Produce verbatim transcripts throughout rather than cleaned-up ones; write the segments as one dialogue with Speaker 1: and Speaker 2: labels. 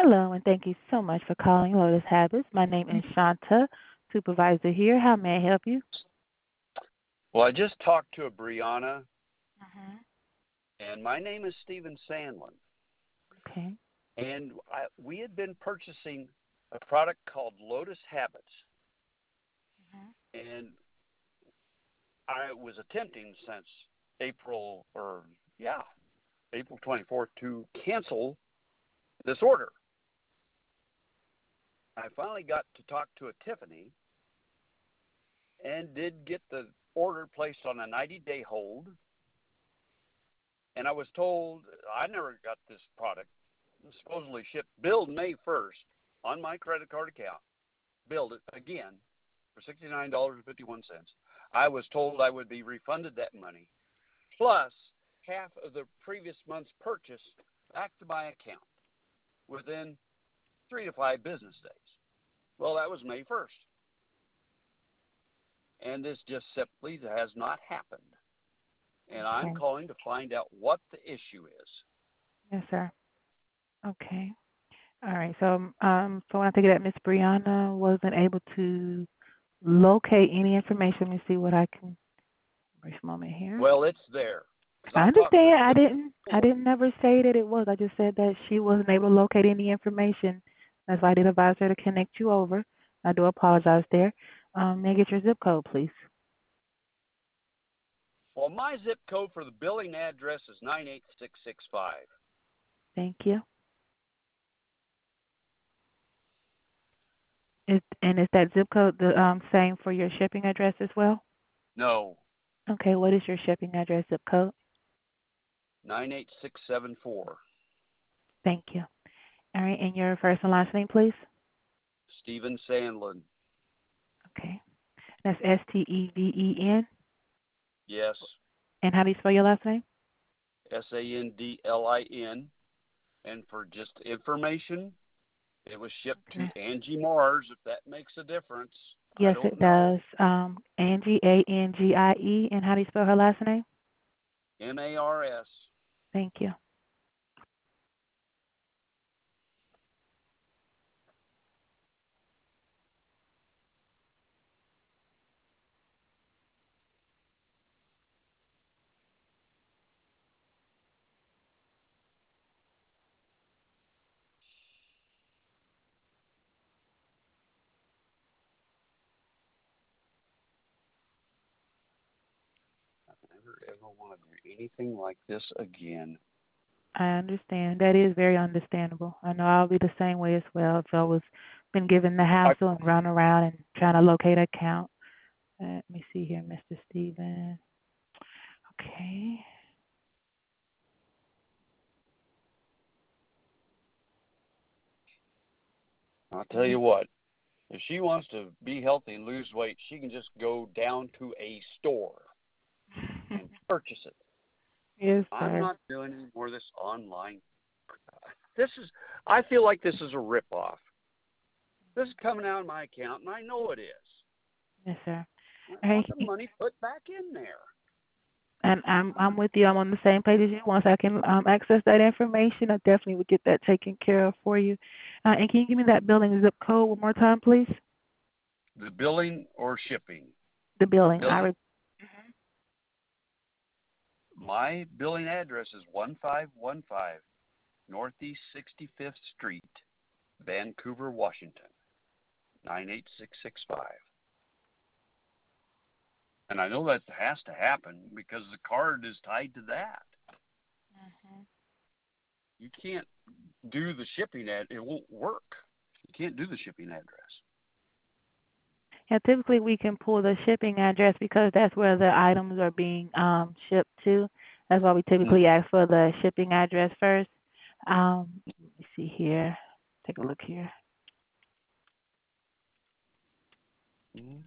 Speaker 1: Hello, and thank you so much for calling Lotus Habits. My name is Shanta, supervisor here. How may I help you?
Speaker 2: Well, I just talked to a Brianna,
Speaker 1: Mm-hmm.
Speaker 2: and my name is Stephen Sandlin.
Speaker 1: Okay.
Speaker 2: And I, we had been purchasing a product called Lotus Habits, and I was attempting since April, or yeah, April twenty-fourth to cancel this order. I finally got to talk to a Tiffany and did get the order placed on a ninety-day hold. And I was told I never got this product. It was supposedly shipped, billed May first on my credit card account, billed it again for sixty-nine dollars and fifty-one cents. I was told I would be refunded that money, plus half of the previous month's purchase back to my account within three to five business days. Well, that was May first. And this just simply has not happened. And I'm
Speaker 1: Okay.
Speaker 2: calling to find out what the issue is.
Speaker 1: Yes, sir. Okay. All right. So, um, so when I take it that Miss Brianna wasn't able to locate any information, let me see what I can. Brief moment here.
Speaker 2: Well, it's there. Because
Speaker 1: I
Speaker 2: I talked to a
Speaker 1: understand. I
Speaker 2: Tiffany
Speaker 1: didn't. I
Speaker 2: before.
Speaker 1: didn't never say that it was. I just said that she wasn't able to locate any information. That's why I did advise her to connect you over. I do apologize there. Um, may I get your zip code, please?
Speaker 2: Well, my zip code for the billing address is nine eight six six five.
Speaker 1: Thank you. Is, and is that zip code the um, same for your shipping address as well?
Speaker 2: No,
Speaker 1: Okay, what is your shipping address zip code?
Speaker 2: nine eight six seven four.
Speaker 1: Thank you. All right, and your first and last name, please?
Speaker 2: Stephen Sandlin.
Speaker 1: Okay. That's S T E V E N.
Speaker 2: Yes,
Speaker 1: And how do you spell your last name?
Speaker 2: S A N D L I N. And for just information, it was shipped to
Speaker 1: Okay.
Speaker 2: Angie Mars, if that makes a difference. I
Speaker 1: Yes,
Speaker 2: don't
Speaker 1: it
Speaker 2: know.
Speaker 1: does. Um, Angie, A N G I E. And how do you spell her last name?
Speaker 2: M A R S.
Speaker 1: Thank you.
Speaker 2: I never ever want to do anything like this again.
Speaker 1: I understand. That is very understandable. I know I'll be the same way as well if I was been given the
Speaker 2: I,
Speaker 1: hassle and run around and trying to locate an account. Let me see here, Mister Steven. Okay.
Speaker 2: I'll tell you what, if she wants to be healthy and lose weight, she can just go down to a store and purchase it.
Speaker 1: Yes,
Speaker 2: I'm
Speaker 1: sir.
Speaker 2: not doing any more of this online. This is, I feel like this is a ripoff. This is coming out of my account, and I know it is.
Speaker 1: Yes, sir.
Speaker 2: I
Speaker 1: All right.
Speaker 2: want the money put back in there.
Speaker 1: And I'm I'm with you. I'm on the same page as you. Once I can um, access that information, I definitely would get that taken care of for you. Uh, and can you give me that billing zip code one more time, please?
Speaker 2: The billing or shipping.
Speaker 1: The billing. I
Speaker 2: Billing.
Speaker 1: re-
Speaker 2: My billing address is one five one five Northeast sixty-fifth Street, Vancouver, Washington, nine eight six six five. And I know that has to happen because the card is tied to that. You can't do the shipping ad. It won't work. You can't do the shipping address.
Speaker 1: yeah, typically we can pull the shipping address because that's where the items are being um, shipped to. That's why we typically ask for the shipping address first. Um, let me see here. Take a look here.
Speaker 2: Mm-hmm.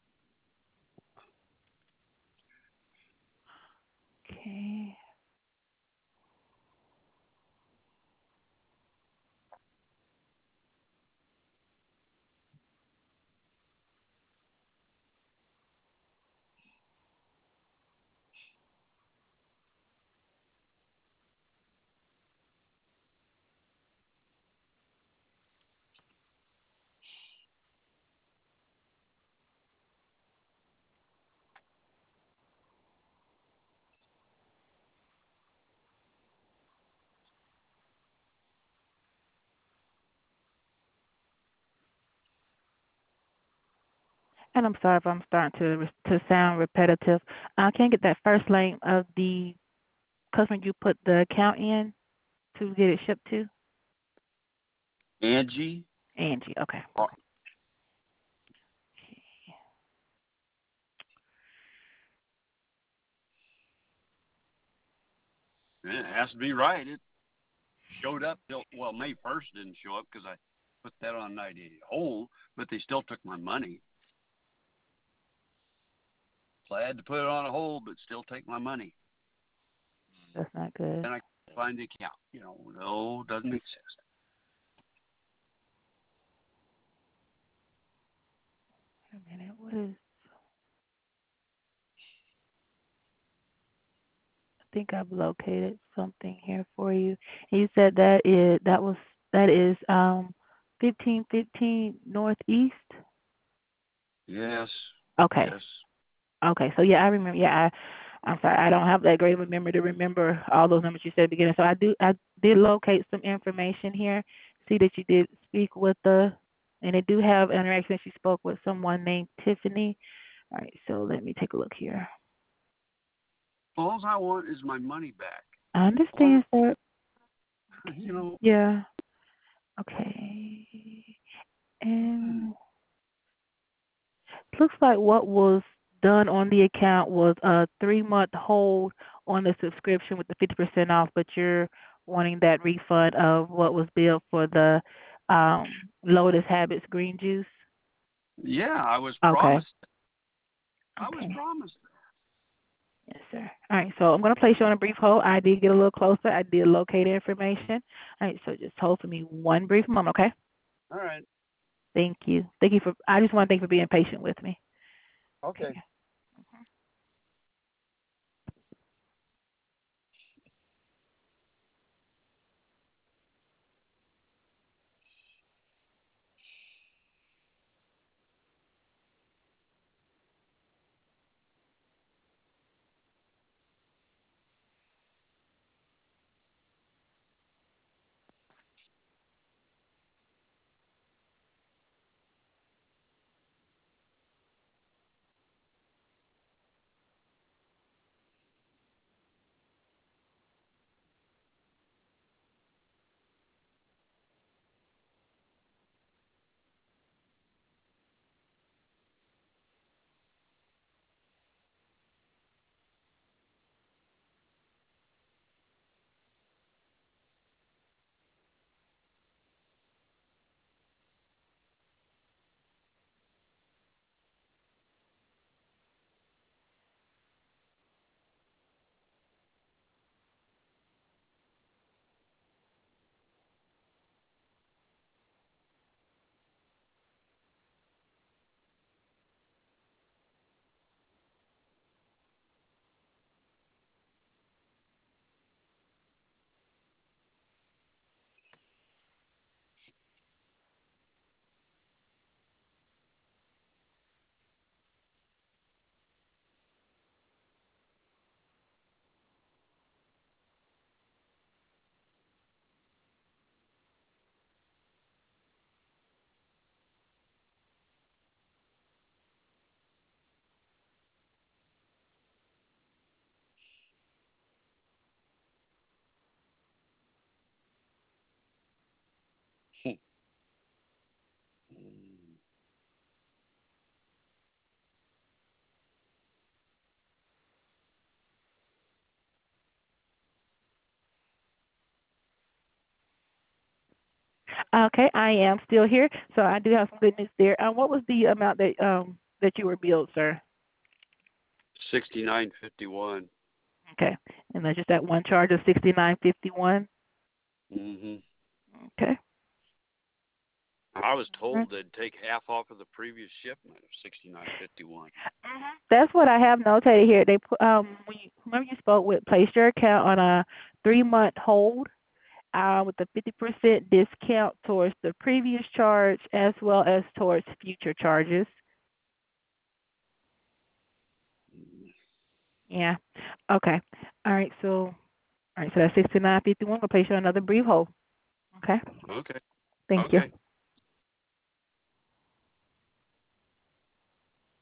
Speaker 1: Okay. And I'm sorry if I'm starting to re- to sound repetitive. I can't get that first name of the customer you put the account in to get it shipped to.
Speaker 2: Angie.
Speaker 1: Angie. Okay.
Speaker 2: Oh, it has to be right. It showed up till, well, May first didn't show up because I put that on ninety day hold, but they still took my money. So I had to put it on a hold, but still take my money.
Speaker 1: That's not good.
Speaker 2: Then I find the account. You know, no, doesn't exist.
Speaker 1: Wait a minute. What is? I think I've located something here for you. And you said that is that was that is um fifteen fifteen Northeast.
Speaker 2: Yes,
Speaker 1: Okay.
Speaker 2: yes.
Speaker 1: Okay. So yeah, I remember. Yeah, I, I'm sorry. I don't have that great of a memory to remember all those numbers you said at the beginning. So I do. I did locate some information here. See that you did speak with the, and they do have an interaction that you spoke with someone named Tiffany. All right. So let me take a look here.
Speaker 2: All I want is my money back.
Speaker 1: I
Speaker 2: Or,
Speaker 1: understand, sir.
Speaker 2: you know,
Speaker 1: Yeah. Okay. And looks like what was done on the account was a three-month hold on the subscription with the fifty percent off, but you're wanting that refund of what was billed for the um, Lotus Habits green juice.
Speaker 2: yeah, I was
Speaker 1: Okay.
Speaker 2: promised. I was
Speaker 1: Okay.
Speaker 2: promised.
Speaker 1: Yes, sir. All right. So I'm going to place you on a brief hold. I did get a little closer. I did locate information. All right. So just hold for me one brief moment, okay?
Speaker 2: All right.
Speaker 1: Thank you. Thank you for. I just want to thank you for being patient with me.
Speaker 2: Okay.
Speaker 1: Okay. Okay, I am still here, so I do have some good news there. Um, what was the amount that um that you were billed, sir?
Speaker 2: Sixty-nine fifty-one.
Speaker 1: Okay, and that's just that one charge of sixty nine fifty one.
Speaker 2: Mm-hmm.
Speaker 1: Okay.
Speaker 2: I was
Speaker 1: All right.
Speaker 2: told they'd take half off of the previous shipment of sixty-nine fifty-one.
Speaker 1: Mhm. That's what I have notated here. They put um when you remember you spoke with placed your account on a three month hold uh with a fifty percent discount towards the previous charge as well as towards future charges. Yeah. Okay. All right. So all right. So that's sixty nine fifty one. We'll place you on another brief hold. Okay.
Speaker 2: Okay.
Speaker 1: Thank you.
Speaker 2: Okay.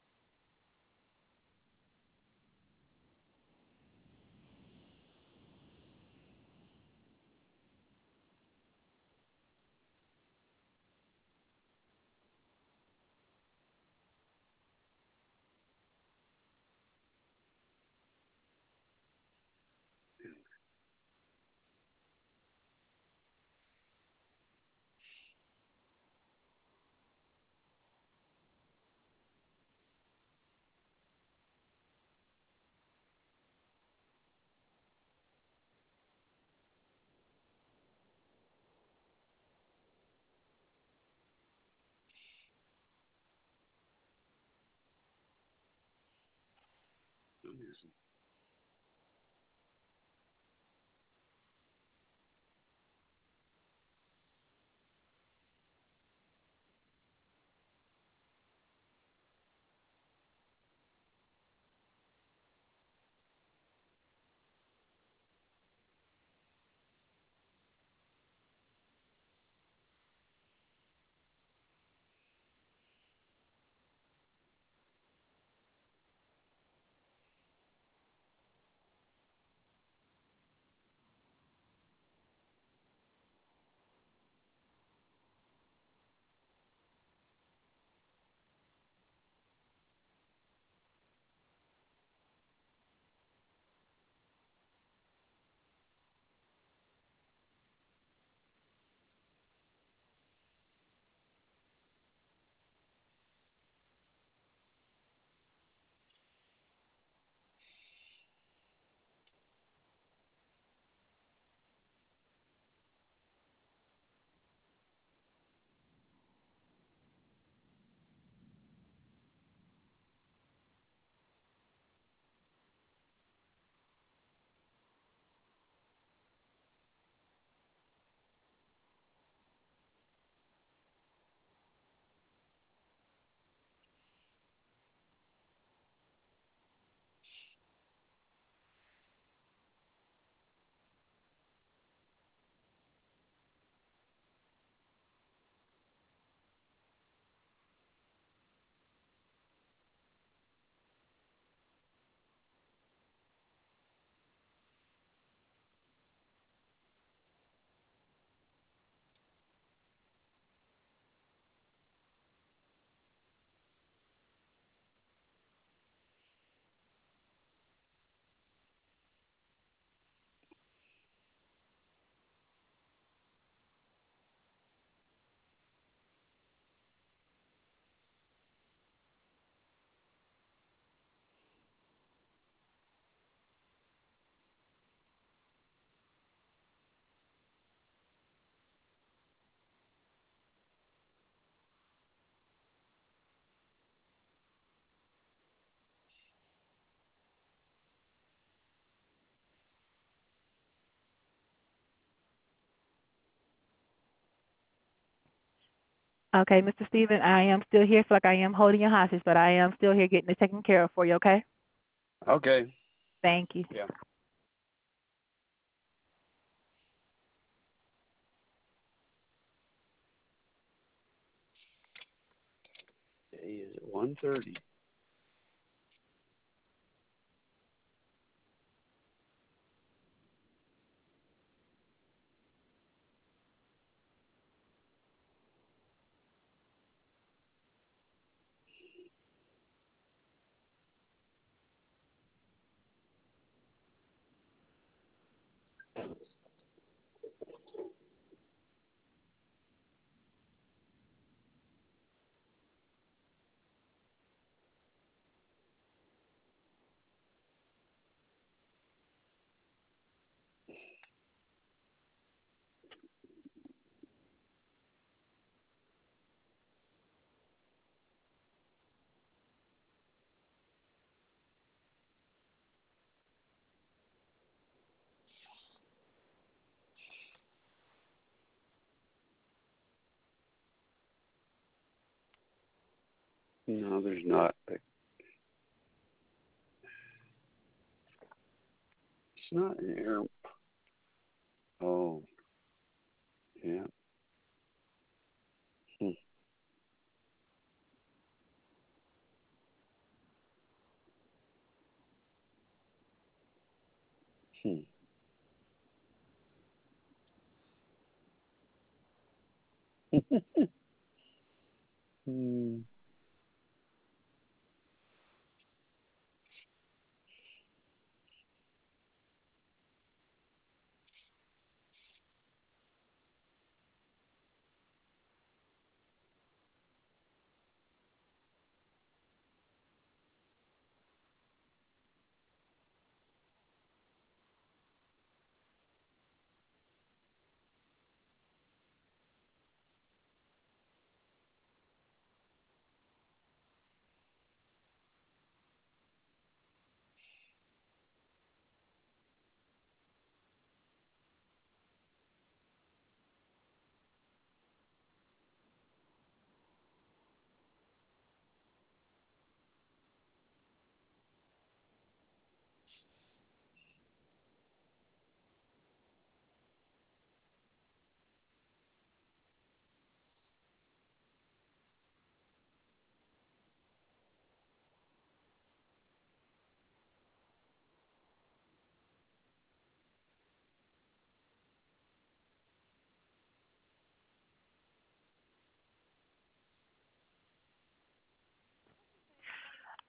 Speaker 1: Okay, mister Stephen, I am still here. Feel like I am holding you hostage, but I am still here getting it taken care of for you, okay?
Speaker 2: Okay.
Speaker 1: Thank you.
Speaker 2: Yeah. Today is at one thirty. No, there's not. But it's not an air. Oh, yeah. Hmm. Hmm. Hmm.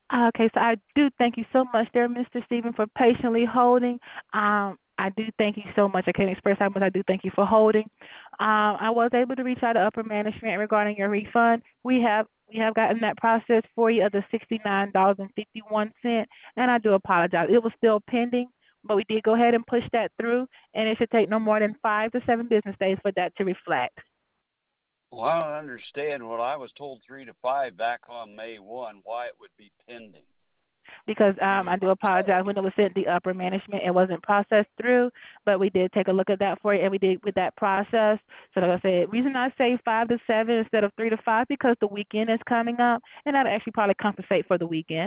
Speaker 1: Okay, so I do thank you so much there, Mister Stephen, for patiently holding. Um, I do thank you so much. I can't express how much I do thank you for holding. Um, I was able to reach out to upper management regarding your refund. We have we have gotten that process for you of the sixty nine dollars and fifty one cent, and I do apologize. It was still pending, but we did go ahead and push that through, and it should take no more than five to seven business days for that to reflect.
Speaker 2: Well, I don't understand. What I was told three to five back on May one, why it would be pending.
Speaker 1: Because
Speaker 2: I
Speaker 1: um, I
Speaker 2: mean,
Speaker 1: do apologize when it was sent the upper management, it wasn't processed through, but we did take a look at that for you, and we did with that process. So like I said, reason I say five to seven instead of three to five because the weekend is coming up, and that'll actually probably compensate for the weekend.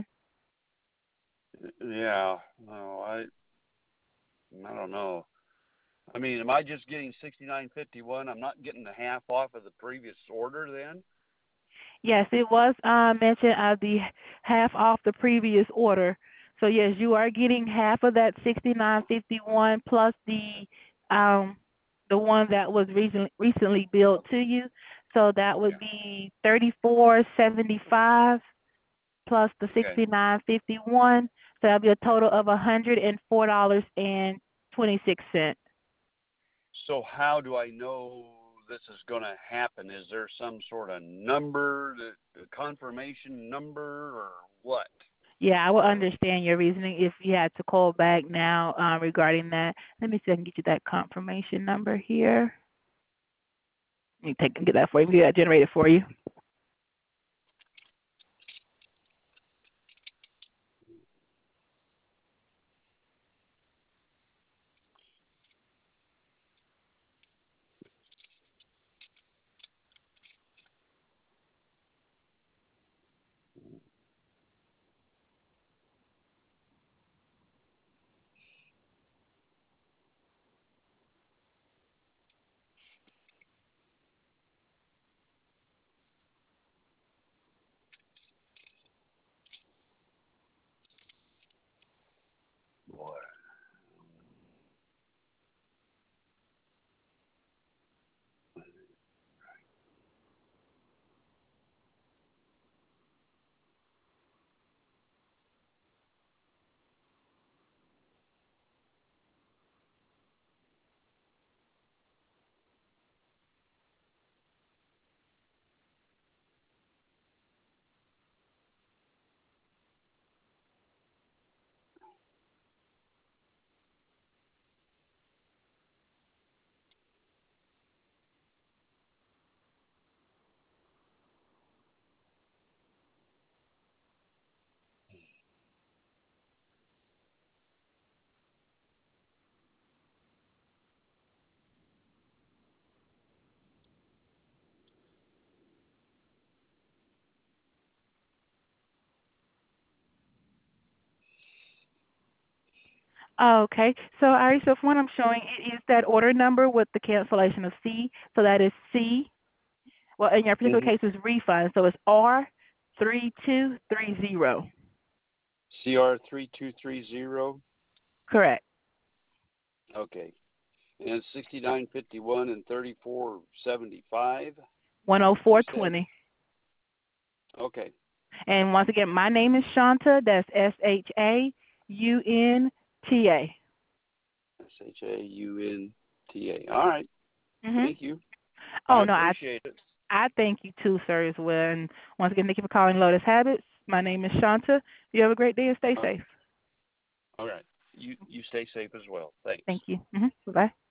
Speaker 2: yeah, no, I, I don't know. I mean, am I just getting sixty nine fifty one? I'm not getting the half off of the previous order then.
Speaker 1: Yes, it was uh, mentioned as the half off the previous order. So yes, you are getting half of that sixty nine fifty one plus the um the one that was recently recently billed to you. So that would
Speaker 2: Yeah.
Speaker 1: be thirty four seventy five plus the
Speaker 2: Okay.
Speaker 1: sixty nine fifty one. So that'll be a total of a hundred and four dollars and twenty six cents.
Speaker 2: So how do I know this is going to happen? Is there some sort of number, the, the confirmation number, or what?
Speaker 1: Yeah, I will understand your reasoning if you had to call back now uh, regarding that. Let me see if I can get you that confirmation number here. Let me take and get that for you. Get that generated for you.
Speaker 2: Boy.
Speaker 1: Okay. So, Ari, so from what I'm showing, it is that order number with the cancellation of C. So that is C. Well, in your particular
Speaker 2: Mm-hmm.
Speaker 1: case, it's refund. So it's R three two three zero.
Speaker 2: C R three two three zero.
Speaker 1: Correct.
Speaker 2: Okay. And it's sixty nine fifty one and thirty four seventy five. You said.
Speaker 1: one oh four twenty.
Speaker 2: Okay.
Speaker 1: And once again, my name is Shanta. That's S H A U N T A.
Speaker 2: S H A U N T A. All right.
Speaker 1: Mhm.
Speaker 2: Thank you. I
Speaker 1: Oh no, I
Speaker 2: appreciate it.
Speaker 1: I thank you too, sir, as well. And once again, thank you for calling Lotus Habits. My name is Shanta. You have a great day and stay
Speaker 2: Uh,
Speaker 1: safe.
Speaker 2: all right. You you stay safe as well. Thanks.
Speaker 1: Thank you. Mhm. Bye bye.